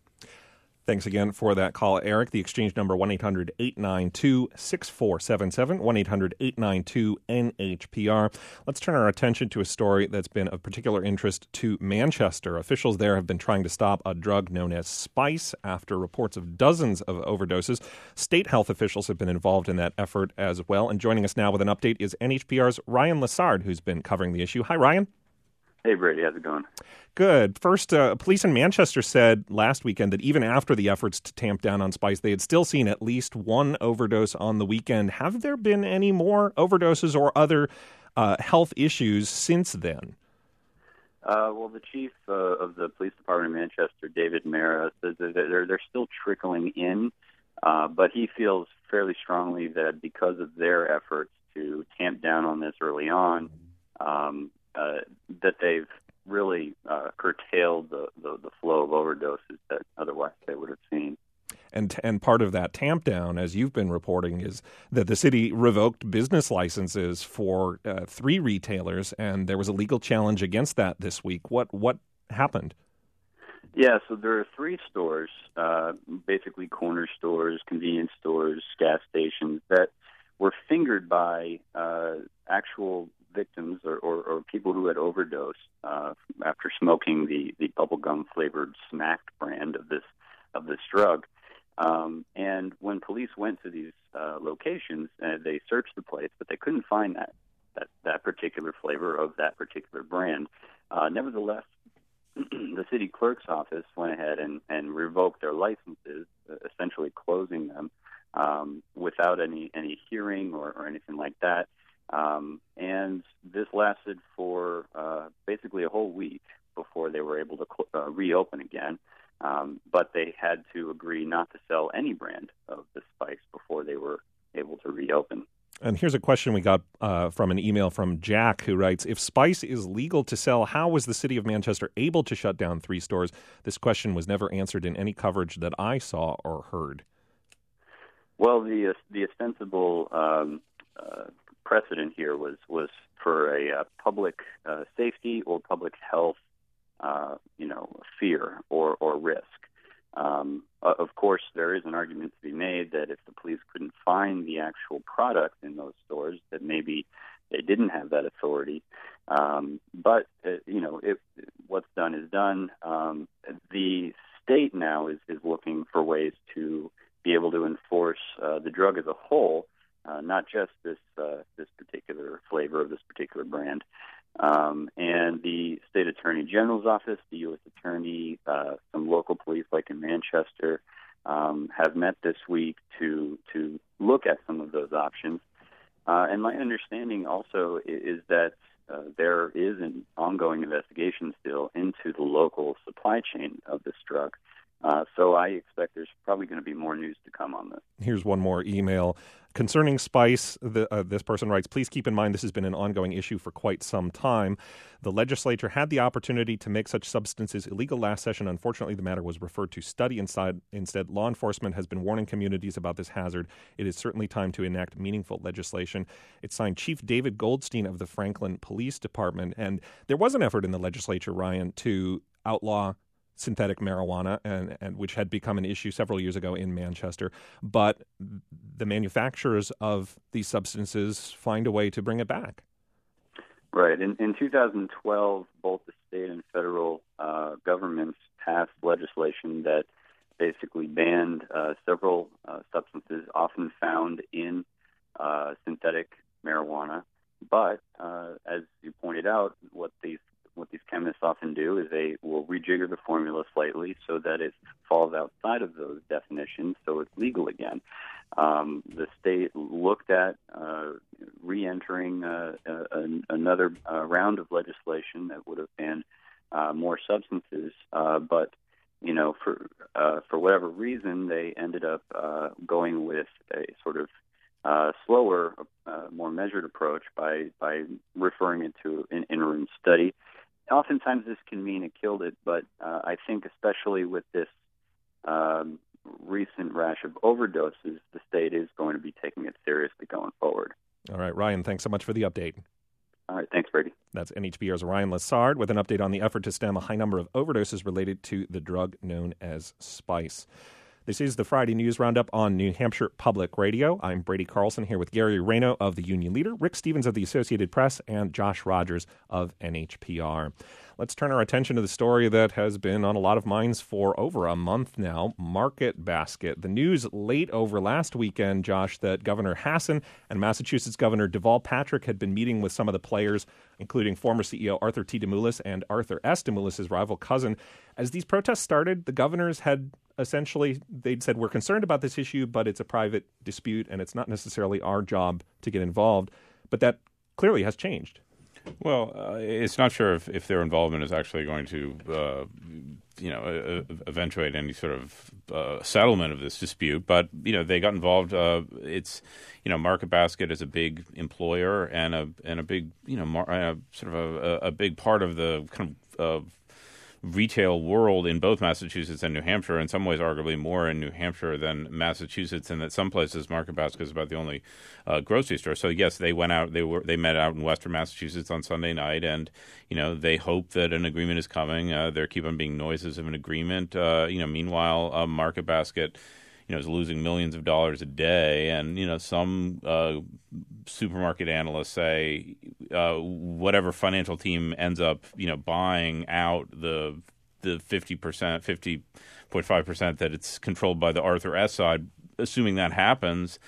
Thanks again for that call, Eric. The Exchange number, one eight hundred eight nine two six four seven seven, one eight hundred eight nine two N H P R. Let's turn our attention to a story that's been of particular interest to Manchester. Officials there have been trying to stop a drug known as Spice after reports of dozens of overdoses. State health officials have been involved in that effort as well. And joining us now with an update is N H P R's Ryan Lessard, who's been covering the issue. Hi, Ryan. Hey, Brady. How's it going? Good. First, uh, police in Manchester said last weekend that even after the efforts to tamp down on Spice, they had still seen at least one overdose on the weekend. Have there been any more overdoses or other uh, health issues since then? Uh, well, the chief uh, of the police department in Manchester, David Mara, says that they're, they're still trickling in, uh, but he feels fairly strongly that because of their efforts to tamp down on this early on, um, uh, that they've really uh, curtailed the, the, the flow of overdoses that otherwise they would have seen. And and part of that tamp down, as you've been reporting, is that the city revoked business licenses for uh, three retailers, and there was a legal challenge against that this week. What what happened? Yeah, so there are three stores, uh, basically corner stores, convenience stores, gas stations, that were fingered by uh, actual victims or, or, or people who had overdosed uh, after smoking the, the bubblegum flavored Smack brand of this of this drug. Um, and when police went to these uh, locations, uh, they searched the place, but they couldn't find that that, that particular flavor of that particular brand. Uh, nevertheless, the city clerk's office went ahead and, and revoked their licenses, essentially closing them um, without any, any hearing or, or anything like that. Um, and this lasted for uh, basically a whole week before they were able to cl- uh, reopen again. Um, but they had to agree not to sell any brand of the spice before they were able to reopen. And here's a question we got uh, from an email from Jack, who writes, if spice is legal to sell, how was the city of Manchester able to shut down three stores? This question was never answered in any coverage that I saw or heard. Well, the uh, the ostensible um, uh, precedent here was, was for a uh, public uh, safety or public health, uh, you know, fear or, or risk. Um, of course, there is an argument to be made that if the police couldn't find the actual product in those stores, that maybe they didn't have that authority. Um, but, uh, you know, if what's done is done, um, the state now is, is looking for ways to be able to enforce uh, the drug as a whole, uh, not just this uh, this particular flavor of this particular brand. Um, and the state attorney general's office, the U S attorney, uh, some local police like in Manchester, um, have met this week to to look at some of those options. Uh, and my understanding also is, is that uh, there is an ongoing investigation still into the local supply chain of this drug. Uh, so I expect there's probably going to be more news to come on this. Here's one more email. Concerning spice, the, uh, this person writes, please keep in mind this has been an ongoing issue for quite some time. The legislature had the opportunity to make such substances illegal last session. Unfortunately, the matter was referred to study inside. Instead, law enforcement has been warning communities about this hazard. It is certainly time to enact meaningful legislation. It's signed Chief David Goldstein of the Franklin Police Department. And there was an effort in the legislature, Ryan, to outlaw synthetic marijuana, and, and which had become an issue several years ago in Manchester. But the manufacturers of these substances find a way to bring it back. Right. In, in two thousand twelve, both the state and federal uh, governments passed legislation that basically banned uh, several uh, substances often found in uh, synthetic marijuana. But uh, as you pointed out, what these What these chemists often do is they will rejigger the formula slightly so that it falls outside of those definitions, so it's legal again. Um, the state looked at uh, re-entering uh, uh, another uh, round of legislation that would have banned uh, more substances, uh, but you know, for uh, for whatever reason, they ended up uh, going with a sort of uh, slower, uh, more measured approach by by referring it to an interim study. Oftentimes this can mean it killed it, but uh, I think especially with this um, recent rash of overdoses, the state is going to be taking it seriously going forward. All right, Ryan, thanks so much for the update. All right, thanks, Brady. That's N H B R's Ryan Lessard with an update on the effort to stem a high number of overdoses related to the drug known as spice. This is the Friday News Roundup on New Hampshire Public Radio. I'm Brady Carlson here with Gary Reno of the Union Leader, Rick Stevens of the Associated Press, and Josh Rogers of N H P R. Let's turn our attention to the story that has been on a lot of minds for over a month now, Market Basket. The news late over last weekend, Josh, that Governor Hassan and Massachusetts Governor Deval Patrick had been meeting with some of the players, including former C E O Arthur T. DeMoulis and Arthur S. DeMoulis' rival cousin. As these protests started, the governors had essentially, they'd said, we're concerned about this issue, but it's a private dispute and it's not necessarily our job to get involved. But that clearly has changed. Well, uh, it's not sure if, if their involvement is actually going to, uh, you know, uh, eventuate any sort of uh, settlement of this dispute. But, you know, they got involved. Uh, it's, you know, Market Basket is a big employer and a and a big, you know, mar- uh, sort of a, a big part of the kind of uh, retail world in both Massachusetts and New Hampshire, in some ways arguably more in New Hampshire than Massachusetts, and that some places Market Basket is about the only uh, grocery store. So yes, they went out, they were they met out in Western Massachusetts on Sunday night, and you know they hope that an agreement is coming. Uh, there keep on being noises of an agreement. Uh, you know, meanwhile, uh, Market Basket, you know, is losing millions of dollars a day, and you know some uh, supermarket analysts say uh, whatever financial team ends up, you know, buying out the the fifty percent, fifty point five percent that it's controlled by the Arthur S. side, assuming that happens,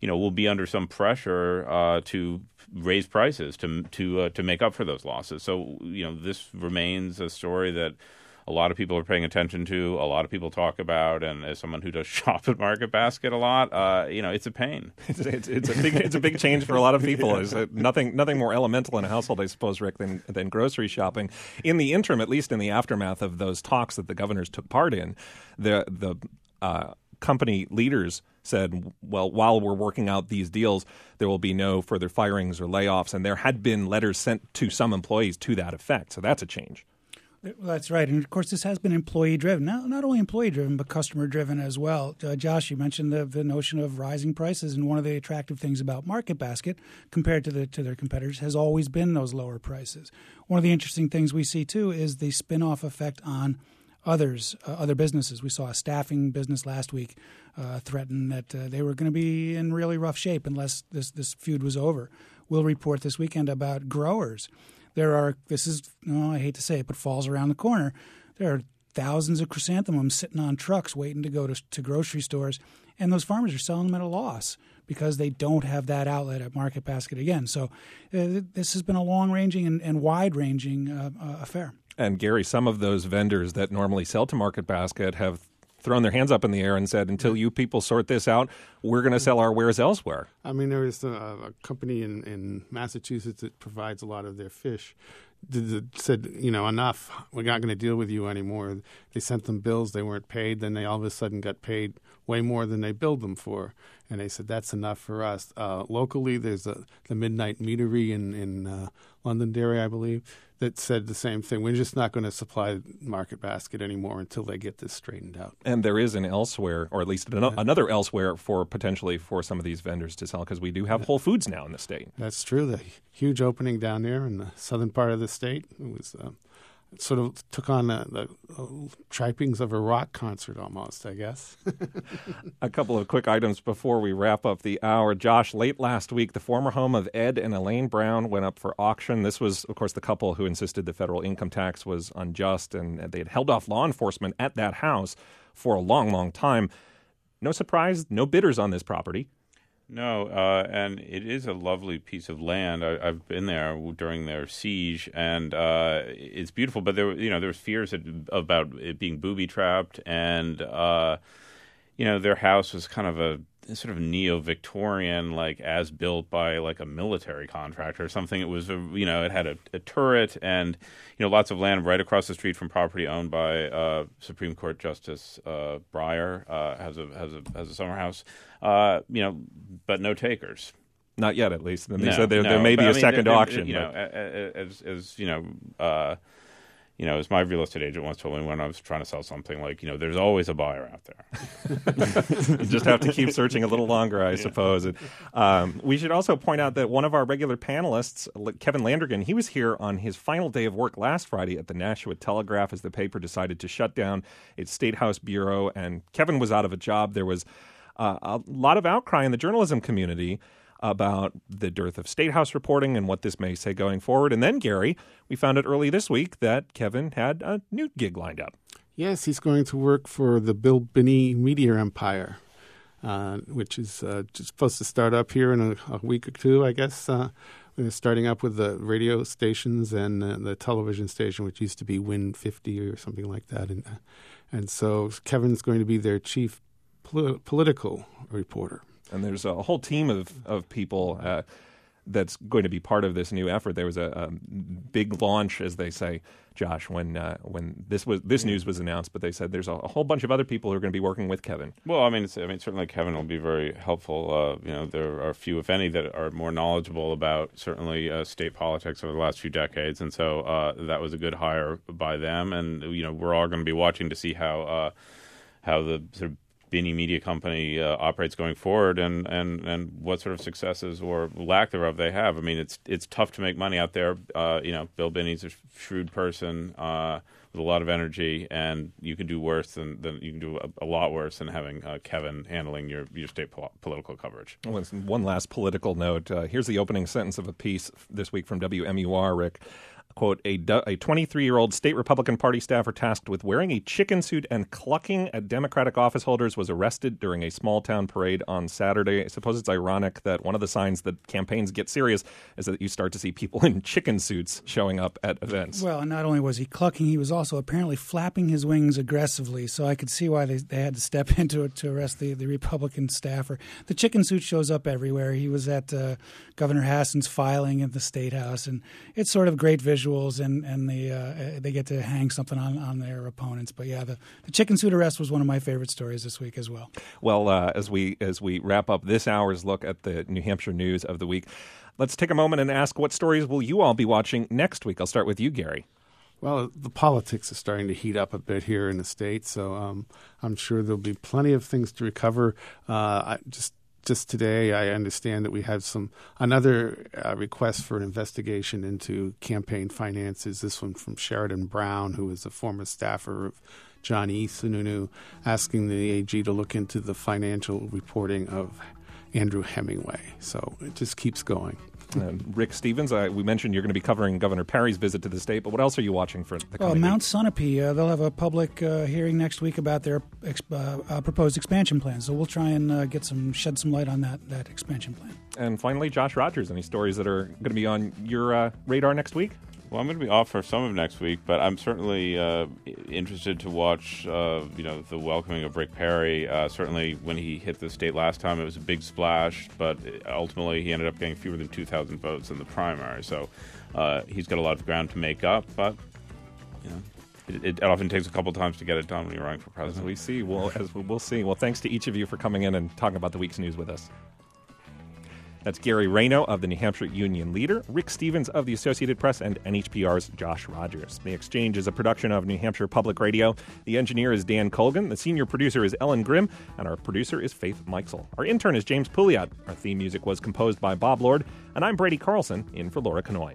you know, will be under some pressure uh, to raise prices to to uh, to make up for those losses. So, you know, this remains a story that a lot of people are paying attention to, a lot of people talk about, and as someone who does shop at Market Basket a lot, uh, you know, it's a pain. It's, it's, it's a big it's a big change for a lot of people. It's a, nothing nothing more elemental in a household, I suppose, Rick, than than grocery shopping. In the interim, at least in the aftermath of those talks that the governors took part in, the the uh, company leaders said, well, while we're working out these deals, there will be no further firings or layoffs, and there had been letters sent to some employees to that effect. So that's a change. That's right. And, of course, this has been employee-driven. Not, not only employee-driven, but customer-driven as well. Uh, Josh, you mentioned the, the notion of rising prices, and one of the attractive things about Market Basket compared to the to their competitors has always been those lower prices. One of the interesting things we see, too, is the spin-off effect on others, uh, other businesses. We saw a staffing business last week uh, threaten that uh, they were going to be in really rough shape unless this, this feud was over. We'll report this weekend about growers. There are, this is, oh, I hate to say it, but falls around the corner. There are thousands of chrysanthemums sitting on trucks waiting to go to, to grocery stores, and those farmers are selling them at a loss because they don't have that outlet at Market Basket again. So uh, this has been a long-ranging and, and wide-ranging uh, uh, affair. And, Gary, some of those vendors that normally sell to Market Basket have thrown their hands up in the air and said, until you people sort this out, we're going to sell our wares elsewhere. I mean, there is a, a company in, in Massachusetts that provides a lot of their fish that said, you know, enough. We're not going to deal with you anymore. They sent them bills. They weren't paid. Then they all of a sudden got paid way more than they billed them for. And they said, that's enough for us. Uh, locally, there's a, the Midnight Meadery in, in uh, Londonderry, I believe, that said the same thing. We're just not going to supply Market Basket anymore until they get this straightened out. And there is an elsewhere, or at least an, yeah. another elsewhere for potentially for some of these vendors to sell, because we do have yeah. Whole Foods now in the state. That's true. The huge opening down there in the southern part of the state. It was uh, it sort of took on the, the uh, trappings of a rock concert almost, I guess. A couple of quick items before we wrap up the hour. Josh, late last week, the former home of Ed and Elaine Brown went up for auction. This was, of course, the couple who insisted the federal income tax was unjust, and they had held off law enforcement at that house for a long, long time. No surprise, no bidders on this property. No, uh, and it is a lovely piece of land. I, I've been there during their siege, and uh, it's beautiful. But there, you know, there's fears that, about it being booby trapped, and uh, you know, their house was kind of a sort of neo-Victorian, like as built by like a military contractor or something. It was, a, you know, it had a, a turret and, you know, lots of land right across the street from property owned by uh, Supreme Court Justice uh, Breyer. Uh, has a has a has a summer house, uh, you know, but no takers. Not yet, at least. And they no, said there, no, there may be I a mean, second there, auction. You know, as, as you know. Uh, You know, as my real estate agent once told me when I was trying to sell something, like, you know, there's always a buyer out there. You just have to keep searching a little longer, I yeah. suppose. And, um, we should also point out that one of our regular panelists, Kevin Landrigan, he was here on his final day of work last Friday at the Nashua Telegraph as the paper decided to shut down its State House bureau. And Kevin was out of a job. There was uh, a lot of outcry in the journalism community about the dearth of State House reporting and what this may say going forward. And then, Gary, we found out early this week that Kevin had a new gig lined up. Yes, he's going to work for the Bill Binney Media Empire, uh, which is uh, just supposed to start up here in a, a week or two, I guess. Uh, we're starting up with the radio stations and uh, the television station, which used to be Win fifty or something like that. And, uh, and so Kevin's going to be their chief pol- political reporter. And there's a whole team of, of people uh, that's going to be part of this new effort. There was a, a big launch, as they say, Josh, when uh, when this was this news was announced. But they said there's a, a whole bunch of other people who are going to be working with Kevin. Well, I mean, it's, I mean, certainly Kevin will be very helpful. Uh, you know, there are a few, if any, that are more knowledgeable about certainly uh, state politics over the last few decades, and so uh, that was a good hire by them. And you know, we're all going to be watching to see how uh, how the sort of Binney Media Company uh, operates going forward, and, and, and what sort of successes or lack thereof they have. I mean, it's it's tough to make money out there. Uh, you know, Bill Binney's a shrewd person, uh, with a lot of energy, and you can do worse than, than you can do a, a lot worse than having uh, Kevin handling your, your state po- political coverage. Well, one last political note. Uh, here's the opening sentence of a piece this week from W M U R, Rick. Quote, a twenty-three-year-old state Republican Party staffer tasked with wearing a chicken suit and clucking at Democratic office holders was arrested during a small-town parade on Saturday. I suppose it's ironic that one of the signs that campaigns get serious is that you start to see people in chicken suits showing up at events. Well, and not only was he clucking, he was also apparently flapping his wings aggressively, so I could see why they, they had to step into it to arrest the, the Republican staffer. The chicken suit shows up everywhere. He was at uh, Governor Hassan's filing at the State House, and it's sort of great visual. And, and the, uh, they get to hang something on, on their opponents. But, yeah, the, the chicken suit arrest was one of my favorite stories this week as well. Well, uh, as we as we wrap up this hour's look at the New Hampshire news of the week, let's take a moment and ask what stories will you all be watching next week? I'll start with you, Gary. Well, the politics is starting to heat up a bit here in the state, so um, I'm sure there'll be plenty of things to recover. Uh, I just Just today, I understand that we have some another uh, request for an investigation into campaign finances. This one from Sheridan Brown, who is a former staffer of John E. Sununu, asking the A G to look into the financial reporting of Andrew Hemingway. So it just keeps going. Uh, Rick Stevens, uh, we mentioned you're going to be covering Governor Perry's visit to the state, but what else are you watching for the coming Oh, Mount week? Sunapee, uh, they'll have a public uh, hearing next week about their ex- uh, uh, proposed expansion plan. So we'll try and uh, get some shed some light on that, that expansion plan. And finally, Josh Rogers, any stories that are going to be on your uh, radar next week? Well, I'm going to be off for some of next week, but I'm certainly uh, interested to watch, uh, you know, the welcoming of Rick Perry. Uh, certainly, when he hit the state last time, it was a big splash, but ultimately he ended up getting fewer than two thousand votes in the primary. So uh, he's got a lot of ground to make up, but you know, it, it often takes a couple times to get it done when you're running for president. As we see, well, as we'll see. Well, thanks to each of you for coming in and talking about the week's news with us. That's Gary Rayno of the New Hampshire Union Leader, Rick Stevens of the Associated Press, and N H P R's Josh Rogers. The Exchange is a production of New Hampshire Public Radio. The engineer is Dan Colgan, the senior producer is Ellen Grimm, and our producer is Faith Meixel. Our intern is James Pouliot. Our theme music was composed by Bob Lord, and I'm Brady Carlson, in for Laura Canoy.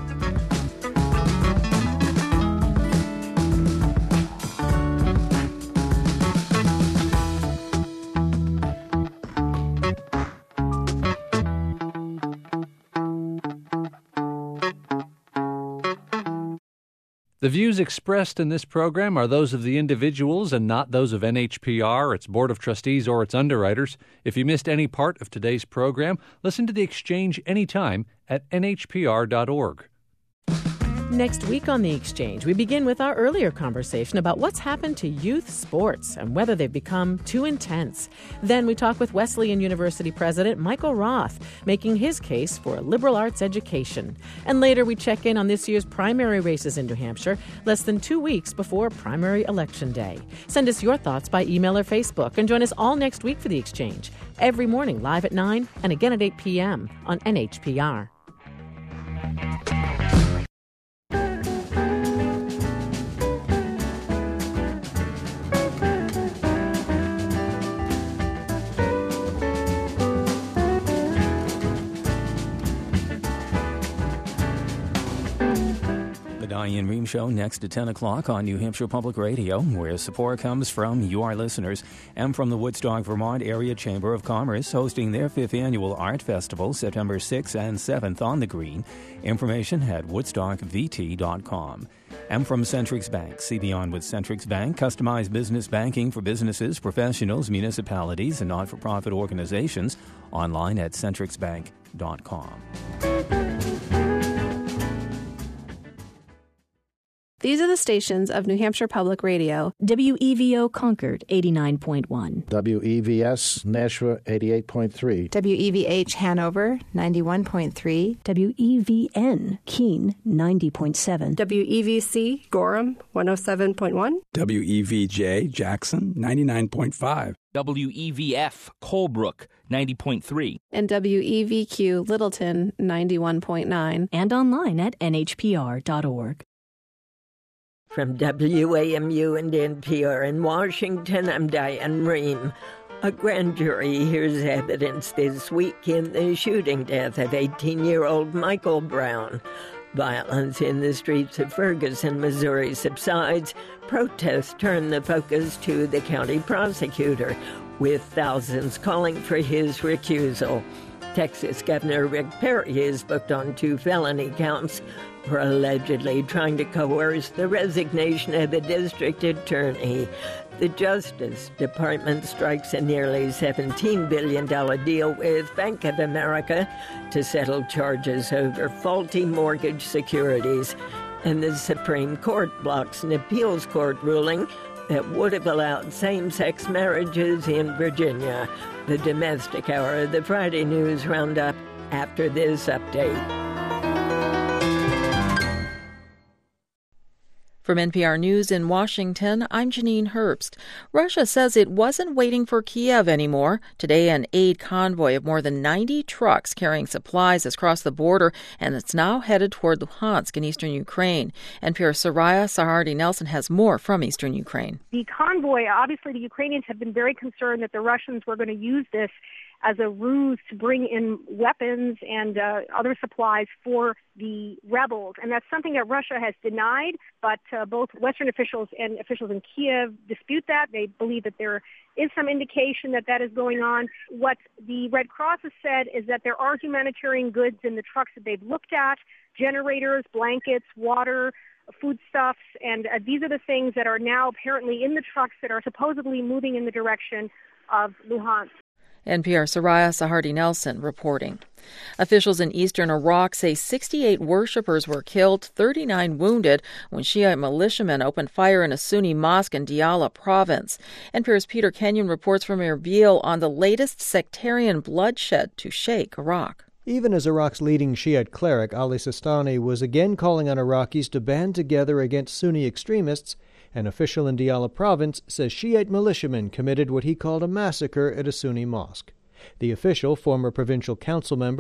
The views expressed in this program are those of the individuals and not those of N H P R, its Board of Trustees, or its underwriters. If you missed any part of today's program, listen to The Exchange anytime at N H P R dot org. Next week on The Exchange, we begin with our earlier conversation about what's happened to youth sports and whether they've become too intense. Then we talk with Wesleyan University President Michael Roth, making his case for a liberal arts education. And later we check in on this year's primary races in New Hampshire, less than two weeks before primary election day. Send us your thoughts by email or Facebook, and join us all next week for The Exchange, every morning live at nine and again at eight p.m. on N H P R. Diane Rehm Show next at ten o'clock on New Hampshire Public Radio, where support comes from you, our listeners, and from the Woodstock, Vermont Area Chamber of Commerce, hosting their fifth annual Art Festival, September sixth and seventh on the Green. Information at woodstock v t dot com. And from Centrix Bank, see beyond with Centrix Bank, customized business banking for businesses, professionals, municipalities, and not-for-profit organizations, online at centrix bank dot com. These are the stations of New Hampshire Public Radio. W E V O Concord, eighty-nine point one. W E V S Nashua, eighty-eight point three. W E V H Hanover, ninety-one point three. W E V N Keene, ninety point seven. W E V C Gorham, one oh seven point one. W E V J Jackson, ninety-nine point five. W E V F Colebrook, ninety point three. And W E V Q Littleton, ninety-one point nine. And online at N H P R dot org. From W A M U and N P R in Washington, I'm Diane Rehm. A grand jury hears evidence this week in the shooting death of eighteen-year-old Michael Brown. Violence in the streets of Ferguson, Missouri subsides. Protests turn the focus to the county prosecutor, with thousands calling for his recusal. Texas Governor Rick Perry is booked on two felony counts for allegedly trying to coerce the resignation of the district attorney. The Justice Department strikes a nearly seventeen billion dollars deal with Bank of America to settle charges over faulty mortgage securities. And the Supreme Court blocks an appeals court ruling that would have allowed same-sex marriages in Virginia. The Domestic Hour of the Friday News Roundup after this update. From N P R News in Washington, I'm Janine Herbst. Russia says it wasn't waiting for Kiev anymore. Today, an aid convoy of more than ninety trucks carrying supplies has crossed the border, and it's now headed toward Luhansk in eastern Ukraine. N P R's Soraya Sarhadi Nelson has more from eastern Ukraine. The convoy, obviously the Ukrainians have been very concerned that the Russians were going to use this as a ruse to bring in weapons and uh, other supplies for the rebels. And that's something that Russia has denied, but uh, both Western officials and officials in Kiev dispute that. They believe that there is some indication that that is going on. What the Red Cross has said is that there are humanitarian goods in the trucks that they've looked at, generators, blankets, water, foodstuffs, and uh, these are the things that are now apparently in the trucks that are supposedly moving in the direction of Luhansk. N P R Soraya Sarhadi Nelson reporting. Officials in eastern Iraq say sixty-eight worshippers were killed, thirty-nine wounded, when Shiite militiamen opened fire in a Sunni mosque in Diyala province. N P R's Peter Kenyon reports from Erbil on the latest sectarian bloodshed to shake Iraq. Even as Iraq's leading Shiite cleric, Ali Sistani, was again calling on Iraqis to band together against Sunni extremists, an official in Diyala province says Shiite militiamen committed what he called a massacre at a Sunni mosque. The official, former provincial council member